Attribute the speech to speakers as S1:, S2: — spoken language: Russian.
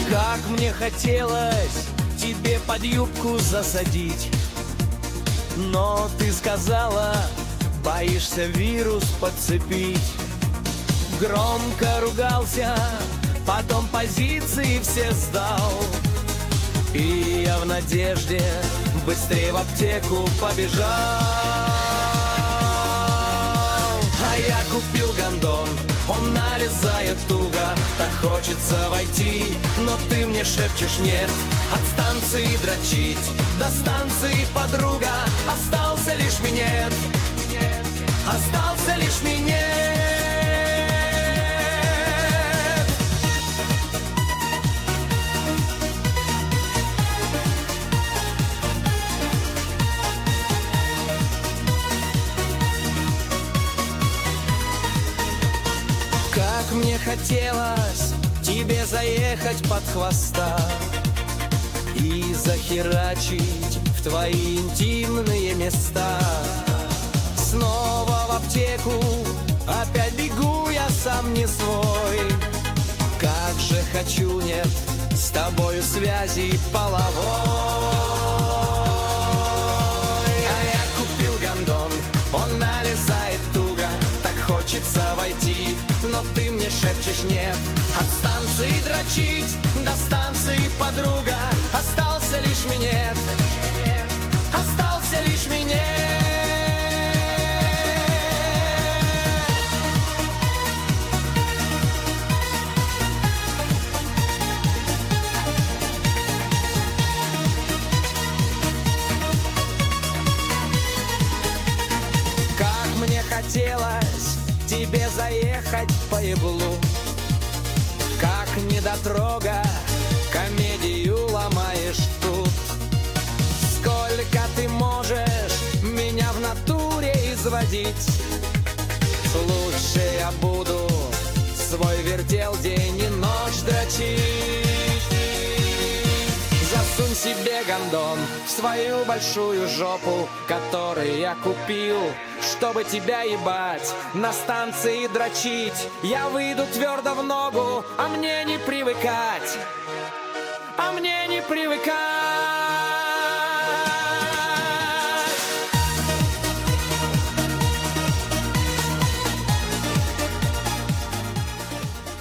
S1: Как мне хотелось тебе под юбку засадить, но ты сказала, боишься вирус подцепить. Громко ругался, потом позиции все сдал, и я в надежде быстрее в аптеку побежал. А я купил гондон, он налезает туго, так хочется войти, но ты мне шепчешь нет. От станции дрочить до станции подруга, остался лишь минет, остался лишь минет. Как мне хотелось тебе заехать под хвоста и захерачить в твои интимные места. Снова в аптеку, опять бегу я сам не свой. Как же хочу, нет, с тобою связи половой. А я купил гондон, он налезает туго, так хочется войти, но ты мне шепчешь нет. От станции дрочить до станции подруга, остался лишь минет, остался лишь минет. Как мне хотелось тебе заехать по еблу, как недотрога, комедию ломаешь тут. Сколько ты можешь меня в натуре изводить? Лучше я буду свой вертел день и ночь дрочить. Засунь себе гондон в свою большую жопу, которую я купил, чтобы тебя ебать, на станции дрочить. Я выйду твердо в ногу, а мне не привыкать, а мне не привыкать.